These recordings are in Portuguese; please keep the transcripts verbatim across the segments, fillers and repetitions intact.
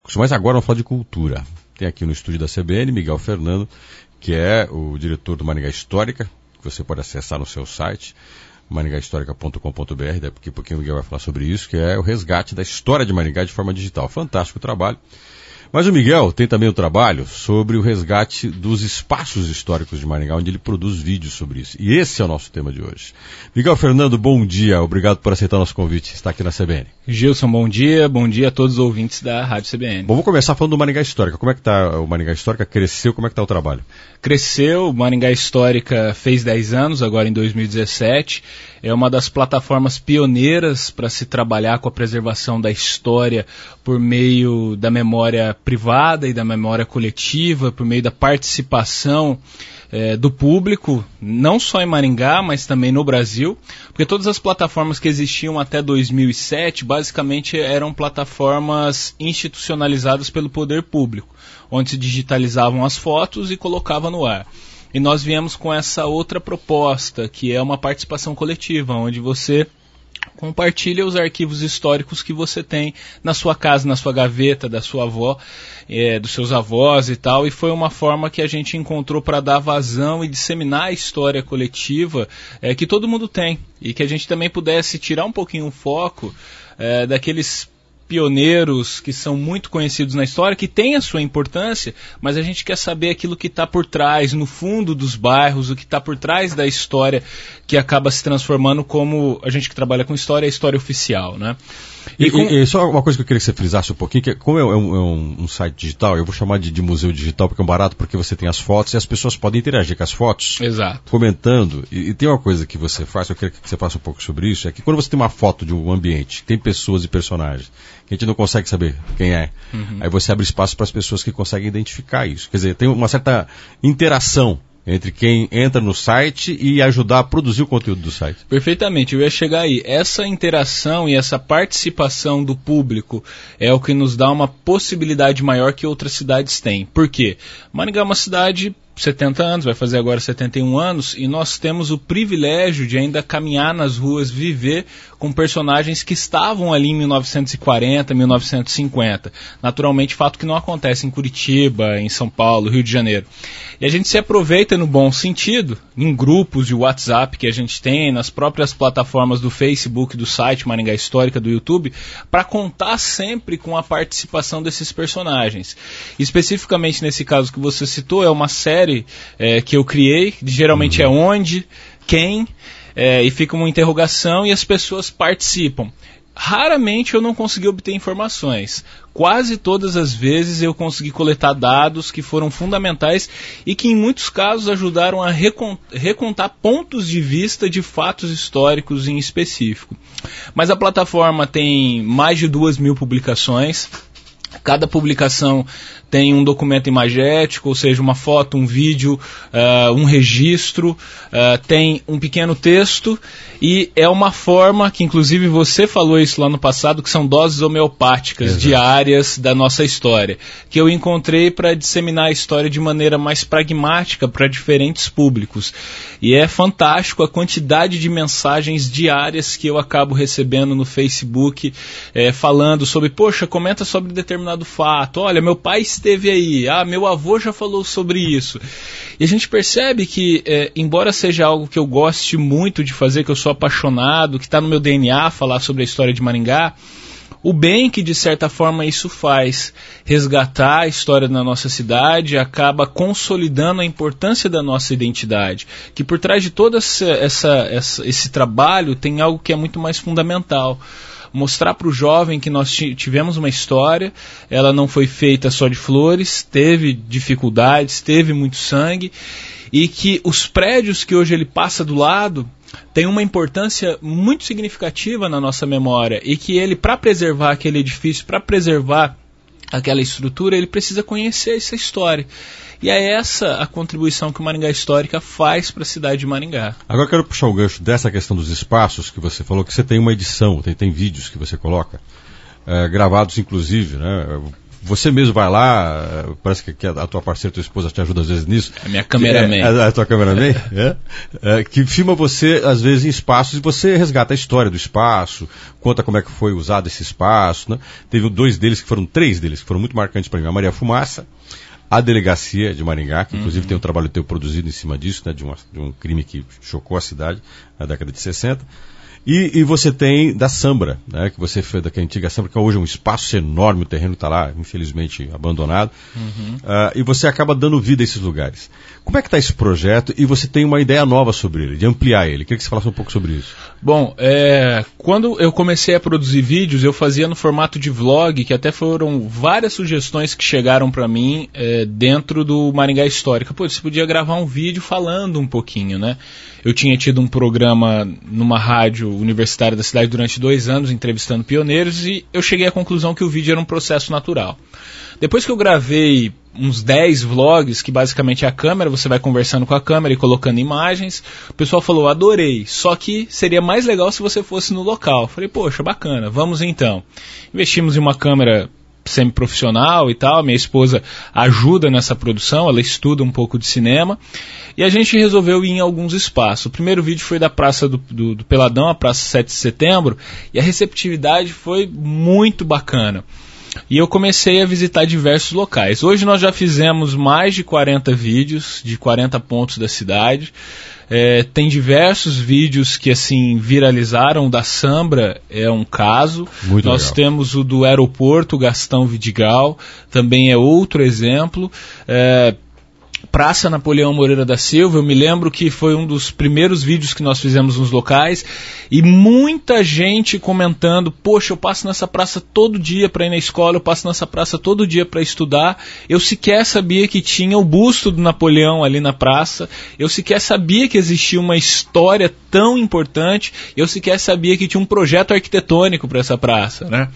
históricos. Mas agora vamos falar de cultura. Tem aqui no estúdio da C B N Miguel Fernando, que é o diretor do Maringá Histórica, que você pode acessar no seu site, maringá histórica ponto com ponto b r, daqui a pouquinho o Miguel vai falar sobre isso, que é o resgate da história de Maringá de forma digital. Fantástico trabalho. Mas o Miguel tem também o trabalho sobre o resgate dos espaços históricos de Maringá, onde ele produz vídeos sobre isso. E esse é o nosso tema de hoje. Miguel Fernando, bom dia. Obrigado por aceitar o nosso convite. Está aqui na C B N. Gilson, bom dia. Bom dia a todos os ouvintes da Rádio C B N. Bom, vamos começar falando do Maringá Histórica. Como é que está o Maringá Histórica? Cresceu? Como é que está o trabalho? Cresceu. O Maringá Histórica fez dez anos, agora em dois mil e dezessete. É uma das plataformas pioneiras para se trabalhar com a preservação da história por meio da memória privada e da memória coletiva, por meio da participação é, do público, não só em Maringá, mas também no Brasil, porque todas as plataformas que existiam até dois mil e sete, basicamente eram plataformas institucionalizadas pelo poder público, onde se digitalizavam as fotos e colocava no ar. E nós viemos com essa outra proposta, que é uma participação coletiva, onde você compartilha os arquivos históricos que você tem na sua casa, na sua gaveta, da sua avó, é, dos seus avós e tal, e foi uma forma que a gente encontrou para dar vazão e disseminar a história coletiva é, que todo mundo tem, e que a gente também pudesse tirar um pouquinho o foco é, daqueles pioneiros que são muito conhecidos na história, que têm a sua importância, mas a gente quer saber aquilo que está por trás, no fundo dos bairros, o que está por trás da história, que acaba se transformando como, a gente que trabalha com história, a história oficial, né? E, e, com... e só uma coisa que eu queria que você frisasse um pouquinho, que como é um, é um, um site digital, eu vou chamar de, de museu digital, porque é um barato, porque você tem as fotos e as pessoas podem interagir com as fotos. Exato. Comentando. E, e tem uma coisa que você faz, eu quero que você faça um pouco sobre isso, é que quando você tem uma foto de um ambiente, tem pessoas e personagens, que a gente não consegue saber quem é, uhum. Aí você abre espaço para as pessoas que conseguem identificar isso. Quer dizer, tem uma certa interação entre quem entra no site e ajudar a produzir o conteúdo do site. Perfeitamente, eu ia chegar aí. Essa interação e essa participação do público é o que nos dá uma possibilidade maior que outras cidades têm. Por quê? Maringá é uma cidade setenta anos, vai fazer agora setenta e um anos, e nós temos o privilégio de ainda caminhar nas ruas, viver com personagens que estavam ali em mil novecentos e quarenta, mil novecentos e cinquenta. Naturalmente, fato que não acontece em Curitiba, em São Paulo, Rio de Janeiro. E a gente se aproveita no bom sentido, em grupos de WhatsApp que a gente tem, nas próprias plataformas do Facebook, do site Maringá Histórica, do YouTube, para contar sempre com a participação desses personagens. Especificamente nesse caso que você citou, é uma série É, que eu criei, geralmente uhum. é onde, quem, é, e fica uma interrogação e as pessoas participam. Raramente eu não consegui obter informações. Quase todas as vezes eu consegui coletar dados que foram fundamentais e que em muitos casos ajudaram a recontar pontos de vista de fatos históricos em específico. Mas a plataforma tem mais de duas mil publicações. Cada publicação tem um documento imagético, ou seja, uma foto, um vídeo, uh, um registro, uh, tem um pequeno texto e é uma forma que, inclusive, você falou isso lá no passado, que são doses homeopáticas Exato. Diárias da nossa história, que eu encontrei para disseminar a história de maneira mais pragmática para diferentes públicos. E é fantástico a quantidade de mensagens diárias que eu acabo recebendo no Facebook, eh, falando sobre, poxa, comenta sobre determinado fato, olha, meu pai esteve aí, ah, meu avô já falou sobre isso. E a gente percebe que, é, embora seja algo que eu goste muito de fazer, que eu sou apaixonado, que está no meu D N A falar sobre a história de Maringá, o bem que de certa forma isso faz, resgatar a história da nossa cidade, acaba consolidando a importância da nossa identidade, que por trás de todo essa, essa, essa, esse trabalho tem algo que é muito mais fundamental. Mostrar para o jovem que nós tivemos uma história, ela não foi feita só de flores, teve dificuldades, teve muito sangue, e que os prédios que hoje ele passa do lado têm uma importância muito significativa na nossa memória, e que ele, para preservar aquele edifício, para preservar aquela estrutura, ele precisa conhecer essa história. E é essa a contribuição que o Maringá Histórica faz para a cidade de Maringá. Agora eu quero puxar o gancho dessa questão dos espaços que você falou, que você tem uma edição, tem, tem vídeos que você coloca, é, gravados inclusive, né? você mesmo vai lá, parece que a tua parceira, tua esposa te ajuda às vezes nisso. A minha cameraman. É, a, a tua cameraman, é, é, que filma você, às vezes, em espaços e você resgata a história do espaço, conta como é que foi usado esse espaço, né? Teve dois deles, que foram três deles, que foram muito marcantes para mim. A Maria Fumaça, a Delegacia de Maringá, que inclusive uhum. tem um trabalho teu produzido em cima disso, né? De, uma, de um crime que chocou a cidade na década de sessenta. E, e você tem da Sambra, né, que você fez daquela antiga Sambra, que hoje é um espaço enorme, o terreno está lá, infelizmente, abandonado. Uhum. Uh, e você acaba dando vida a esses lugares. Como é que está esse projeto? E você tem uma ideia nova sobre ele, de ampliar ele. Queria que você falasse um pouco sobre isso. Bom, é, quando eu comecei a produzir vídeos, eu fazia no formato de vlog, que até foram várias sugestões que chegaram para mim é, dentro do Maringá Histórica. Pô, você podia gravar um vídeo falando um pouquinho, né? Eu tinha tido um programa numa rádio universitária da cidade durante dois anos, entrevistando pioneiros, e eu cheguei à conclusão que o vídeo era um processo natural. Depois que eu gravei uns dez vlogs, que basicamente é a câmera, você vai conversando com a câmera e colocando imagens, o pessoal falou, adorei, só que seria mais legal se você fosse no local. Eu falei, poxa, bacana, vamos então. Investimos em uma câmera semi-profissional e tal, minha esposa ajuda nessa produção, ela estuda um pouco de cinema, e a gente resolveu ir em alguns espaços. O primeiro vídeo foi da Praça do, do, do Peladão, a Praça sete de Setembro, e a receptividade foi muito bacana. E eu comecei a visitar diversos locais. Hoje nós já fizemos mais de quarenta vídeos, de quarenta pontos da cidade. É, tem diversos vídeos que assim viralizaram. O da Sambra é um caso. Muito Nós legal. Temos o do aeroporto Gastão Vidigal, também é outro exemplo. É, Praça Napoleão Moreira da Silva, eu me lembro que foi um dos primeiros vídeos que nós fizemos nos locais, e muita gente comentando, poxa, eu passo nessa praça todo dia para ir na escola, eu passo nessa praça todo dia para estudar, eu sequer sabia que tinha o busto do Napoleão ali na praça, eu sequer sabia que existia uma história tão importante, eu sequer sabia que tinha um projeto arquitetônico para essa praça, né?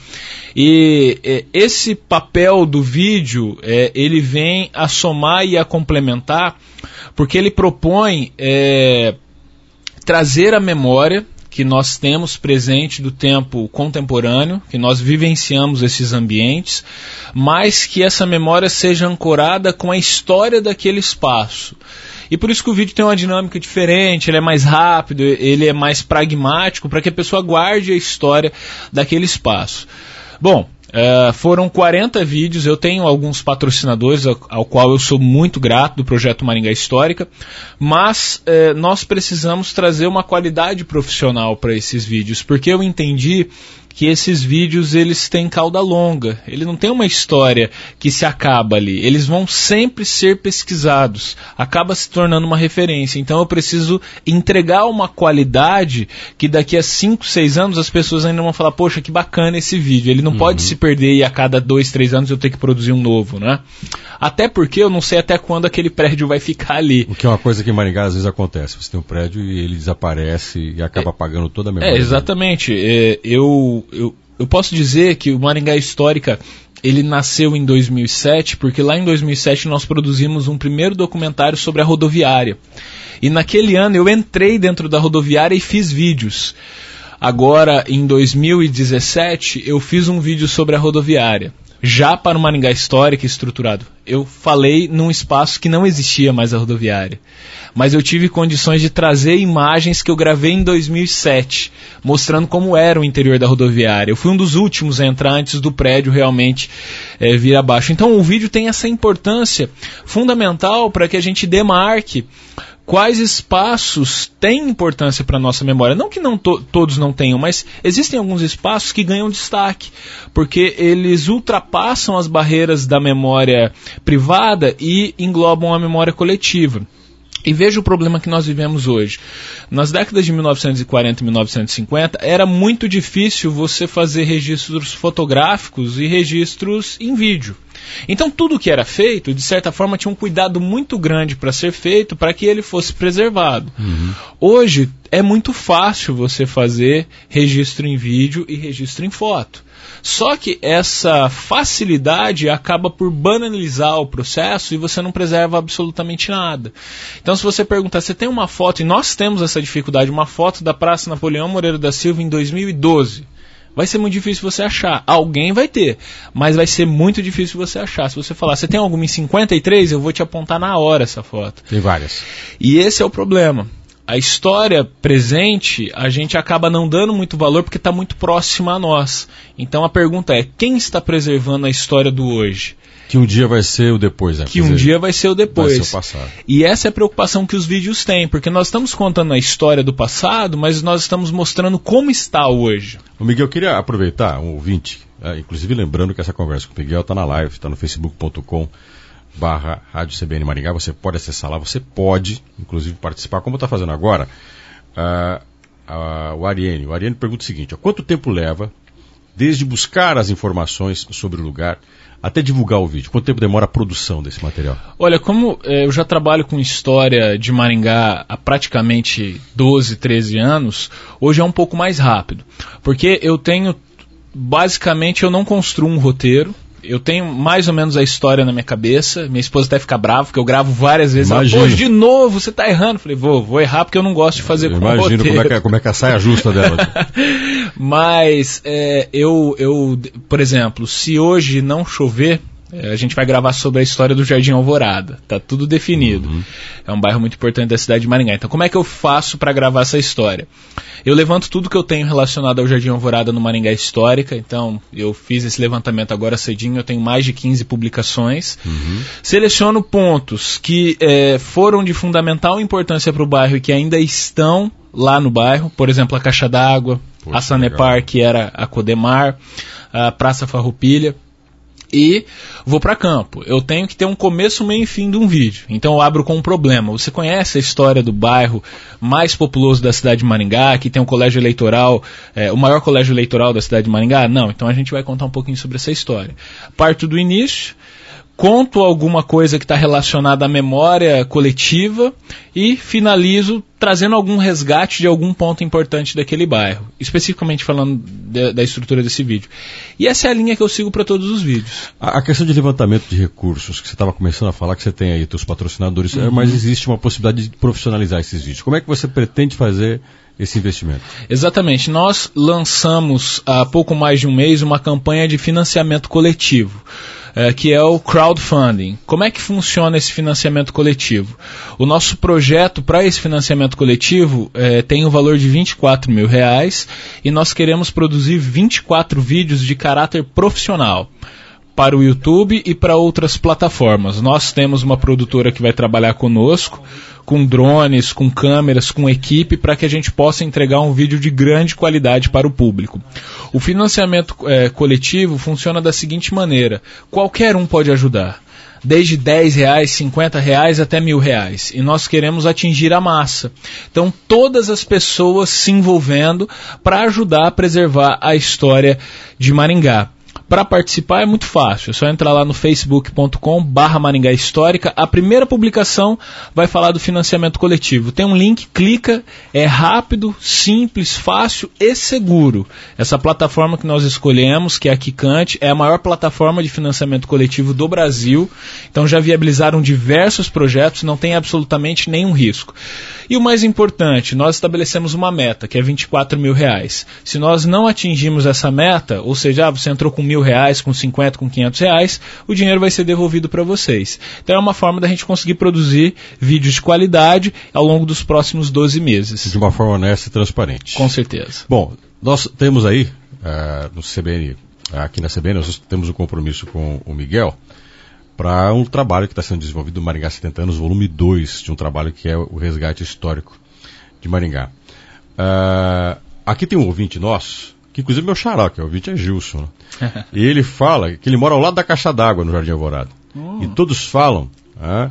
E é, esse papel do vídeo, é, ele vem a somar e a complementar, porque ele propõe é, trazer a memória que nós temos presente do tempo contemporâneo, que nós vivenciamos esses ambientes, mas que essa memória seja ancorada com a história daquele espaço. E por isso que o vídeo tem uma dinâmica diferente, ele é mais rápido, ele é mais pragmático, para que a pessoa guarde a história daquele espaço. Bom, uh, foram quarenta vídeos, eu tenho alguns patrocinadores ao, ao qual eu sou muito grato do projeto Maringá Histórica, mas uh, nós precisamos trazer uma qualidade profissional para esses vídeos, porque eu entendi que esses vídeos eles têm cauda longa, ele não tem uma história que se acaba ali, eles vão sempre ser pesquisados, acaba se tornando uma referência, então eu preciso entregar uma qualidade que daqui a cinco, seis anos as pessoas ainda vão falar, poxa, que bacana esse vídeo, ele não uhum. pode se perder e a cada dois, três anos eu ter que produzir um novo, né? Até porque eu não sei até quando aquele prédio vai ficar ali. O que é uma coisa que em Maringá às vezes acontece, você tem um prédio e ele desaparece e acaba é, apagando toda a memória. É, exatamente, é, eu Eu, eu posso dizer que o Maringá Histórica, ele nasceu em dois mil e sete, porque lá em dois mil e sete nós produzimos um primeiro documentário sobre a rodoviária. E naquele ano eu entrei dentro da rodoviária e fiz vídeos. Agora, em dois mil e dezessete, eu fiz um vídeo sobre a rodoviária, já para o Maringá Histórica estruturado. Eu falei num espaço que não existia mais a rodoviária. Mas eu tive condições de trazer imagens que eu gravei em dois mil e sete, mostrando como era o interior da rodoviária. Eu fui um dos últimos a entrar antes do prédio realmente é, vir abaixo. Então o vídeo tem essa importância fundamental para que a gente demarque quais espaços têm importância para a nossa memória. Não que não to- todos não tenham, mas existem alguns espaços que ganham destaque, porque eles ultrapassam as barreiras da memória privada e englobam a memória coletiva. E veja o problema que nós vivemos hoje. Nas décadas de mil novecentos e quarenta e mil novecentos e cinquenta, era muito difícil você fazer registros fotográficos e registros em vídeo. Então tudo que era feito, de certa forma, tinha um cuidado muito grande para ser feito, para que ele fosse preservado. Uhum. Hoje é muito fácil você fazer registro em vídeo e registro em foto. Só que essa facilidade acaba por banalizar o processo e você não preserva absolutamente nada. Então, se você perguntar, você tem uma foto, e nós temos essa dificuldade, uma foto da Praça Napoleão Moreira da Silva em dois mil e doze. vai ser muito difícil você achar. Alguém vai ter, mas vai ser muito difícil você achar. Se você falar, você tem alguma em cinquenta e três, eu vou te apontar na hora essa foto. Tem várias. E esse é o problema. A história presente, a gente acaba não dando muito valor porque está muito próxima a nós. Então a pergunta é, quem está preservando a história do hoje? Que um dia vai ser o depois, né? Que um dia vai ser o depois. Vai ser o passado. E essa é a preocupação que os vídeos têm, porque nós estamos contando a história do passado, mas nós estamos mostrando como está hoje. O Miguel, eu queria aproveitar, um ouvinte, é, inclusive lembrando que essa conversa com o Miguel está na live, está no facebook ponto com barra Rádio C B N Maringá, você pode acessar lá, você pode, inclusive, participar, como está fazendo agora. Uh, uh, o Ariane, o Ariane pergunta o seguinte, ó, quanto tempo leva desde buscar as informações sobre o lugar até divulgar o vídeo? Quanto tempo demora a produção desse material? Olha, como eh, eu já trabalho com história de Maringá há praticamente doze, treze anos, hoje é um pouco mais rápido, porque eu tenho, basicamente, eu não construo um roteiro. Eu tenho mais ou menos a história na minha cabeça. Minha esposa até fica brava, porque eu gravo várias vezes. Ela, pô, de novo, você tá errando. Falei, vou, vou errar porque eu não gosto de fazer eu com imagino roteiro. Imagino como, é como é que a saia justa dela. Mas, é, eu, eu, por exemplo, se hoje não chover, a gente vai gravar sobre a história do Jardim Alvorada. Tá tudo definido. Uhum. É um bairro muito importante da cidade de Maringá. Então, como é que eu faço para gravar essa história? Eu levanto tudo que eu tenho relacionado ao Jardim Alvorada no Maringá Histórica. Então, eu fiz esse levantamento agora cedinho. Eu tenho mais de quinze publicações. Uhum. Seleciono pontos que é, foram de fundamental importância para o bairro e que ainda estão lá no bairro. Por exemplo, a Caixa d'Água, a Sanepar, que era a Codemar, a Praça Farroupilha. E vou para campo. Eu tenho que ter um começo, meio e fim de um vídeo. Então eu abro com um problema. Você conhece a história do bairro mais populoso da cidade de Maringá, que tem um colégio eleitoral, é, o maior colégio eleitoral da cidade de Maringá? Não. Então a gente vai contar um pouquinho sobre essa história. Parto do início, conto alguma coisa que está relacionada à memória coletiva e finalizo trazendo algum resgate de algum ponto importante daquele bairro, especificamente falando de, da estrutura desse vídeo. E essa é a linha que eu sigo para todos os vídeos. A, a questão de levantamento de recursos, que você estava começando a falar, que você tem aí seus patrocinadores, uhum. mas existe uma possibilidade de profissionalizar esses vídeos. Como é que você pretende fazer esse investimento? Exatamente. Nós lançamos há pouco mais de um mês uma campanha de financiamento coletivo, é, que é o crowdfunding. Como é que funciona esse financiamento coletivo? O nosso projeto para esse financiamento coletivo é, tem o valor de vinte e quatro mil reais e nós queremos produzir vinte e quatro vídeos de caráter profissional para o YouTube e para outras plataformas. Nós temos uma produtora que vai trabalhar conosco, com drones, com câmeras, com equipe, para que a gente possa entregar um vídeo de grande qualidade para o público. O financiamento é, coletivo funciona da seguinte maneira: qualquer um pode ajudar, desde dez reais, cinquenta reais até mil reais. E nós queremos atingir a massa. Então, todas as pessoas se envolvendo para ajudar a preservar a história de Maringá. Para participar é muito fácil, é só entrar lá no facebook ponto com barra Maringá Histórica. A primeira publicação vai falar do financiamento coletivo. Tem um link, clica, é rápido, simples, fácil e seguro. Essa plataforma que nós escolhemos, que é a Kikante, é a maior plataforma de financiamento coletivo do Brasil. Então já viabilizaram diversos projetos, não tem absolutamente nenhum risco. E o mais importante, nós estabelecemos uma meta, que é vinte e quatro mil reais. Se nós não atingirmos essa meta, ou seja, você entrou com mil reais, com cinquenta, com quinhentos reais, o dinheiro vai ser devolvido para vocês. Então é uma forma da gente conseguir produzir vídeos de qualidade ao longo dos próximos doze meses. De uma forma honesta e transparente. Com certeza. Bom, nós temos aí, uh, no C B N, aqui na C B N, nós temos um compromisso com o Miguel para um trabalho que está sendo desenvolvido no Maringá setenta anos, volume dois, de um trabalho que é o resgate histórico de Maringá. Uh, aqui tem um ouvinte nosso, que inclusive meu xará, que é o ouvinte é Gilson, né? E ele fala que ele mora ao lado da Caixa d'Água no Jardim Alvorada. Oh. E todos falam uh,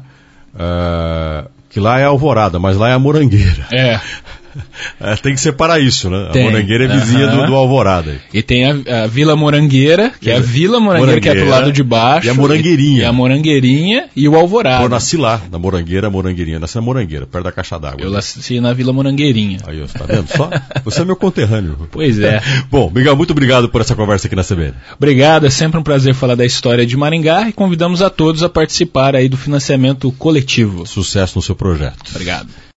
uh, que lá é Alvorada, mas lá é a Morangueira. É. É, tem que separar isso, né? Tem. A Morangueira é vizinha uh-huh. do, do Alvorada. E tem a, a Vila Morangueira, que é a Vila Morangueira, Morangueira, que é pro lado de baixo. E a Morangueirinha. E a Morangueirinha e o Alvorada. Eu nasci lá, na Morangueira, Morangueirinha. Nasci na Morangueira, perto da Caixa d'Água. Eu né? nasci na Vila Morangueirinha. Aí, você tá vendo? Só, você é meu conterrâneo. Pois é. Bom, Miguel, muito obrigado por essa conversa aqui na C B N. Obrigado, é sempre um prazer falar da história de Maringá e convidamos a todos a participar aí do financiamento coletivo. Sucesso no seu projeto. Obrigado.